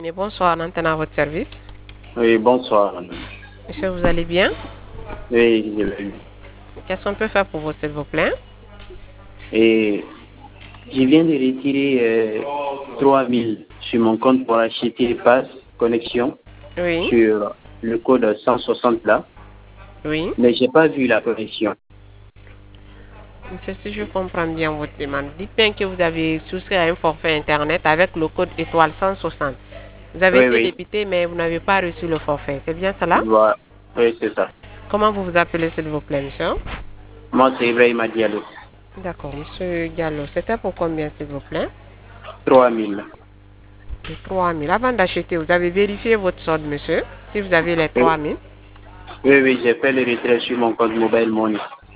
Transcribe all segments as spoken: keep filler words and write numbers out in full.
Mais bonsoir, Nantan à votre service. Oui, bonsoir. Monsieur, vous allez bien? Oui, je vais bien. Qu'est-ce qu'on peut faire pour vous, s'il vous plaît? Et je viens de retirer euh, trois mille sur mon compte pour acheter passe connexion Oui, sur le code cent soixante là, oui. mais j'ai pas vu la connexion. Monsieur, si je comprends bien votre demande, dites bien que vous avez souscrit à un forfait Internet avec le code étoile cent soixante. Vous avez Oui, été oui, débité, mais vous n'avez pas reçu le forfait. C'est bien cela? voilà. Oui, c'est ça. Comment vous vous appelez, s'il vous plaît, monsieur? Moi, c'est Ibrahim Diallo. D'accord, monsieur Diallo. C'était pour combien, s'il vous plaît? trois mille. De trois mille. Avant d'acheter, vous avez vérifié votre solde, monsieur? Si vous avez les Oui, trois mille. oui, oui, j'ai fait le retrait sur mon compte Mobile Money.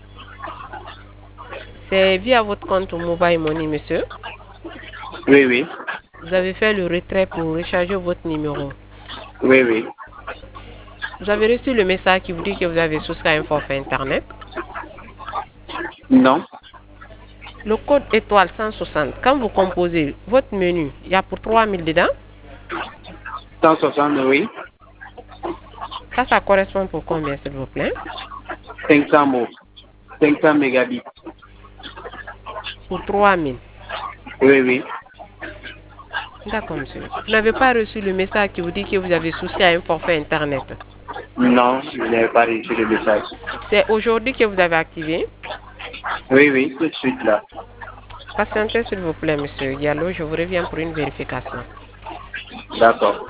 C'est via votre compte Mobile Money, monsieur. Oui, oui, Vous avez fait le retrait pour recharger votre numéro. oui, oui. Vous avez reçu le message qui vous dit que vous avez souscrit à un forfait Internet. Non, Le code étoile cent soixante, quand vous composez votre menu, il y a pour trois mille dedans. cent soixante, oui. Ça, ça correspond pour combien, s'il vous plaît? cinq cents mots, cinq cents mégabits. Pour trois mille. Oui, oui. D'accord, monsieur. Vous n'avez pas reçu le message qui vous dit que vous avez souscrit à un forfait Internet. Non, je n'ai pas reçu le message. C'est aujourd'hui que vous avez activé. Oui, oui, tout de suite là. Patientez, s'il vous plaît, monsieur Diallo. Je vous reviens pour une vérification. D'accord.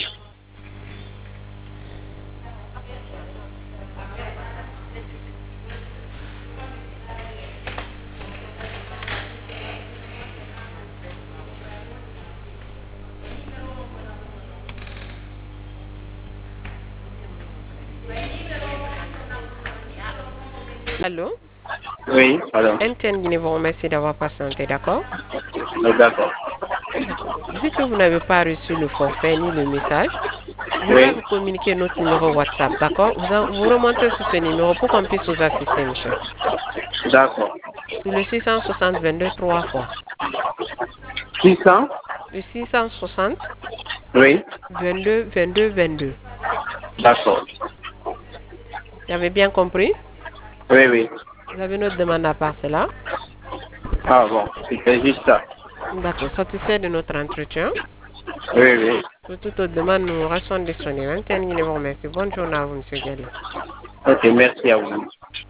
Allô? Oui, alors. M T N Guinée vous remercie d'avoir patienté, d'accord? Oui, d'accord. D'accord. Vu que vous n'avez pas reçu le forfait ni le message, je vais Oui, vous communiquer notre numéro WhatsApp, d'accord? Vous, en- vous remontez sur ce numéro pour qu'on puisse vous assister, monsieur. d'accord. Sur le six cent soixante vingt-deux trois fois. six cents. Le six cent soixante Oui, vingt-deux vingt-deux vingt-deux. d'accord. Vous avez bien compris? Oui, oui. Vous avez notre demande à part cela? Ah bon, c'était juste ça. D'accord. Satisfait de notre entretien. Oui, oui. Pour toute autre demande, nous restons disponibles. M T N Guinée vous remercie. Bonne journée à vous, monsieur Diallo. Ok, merci à vous.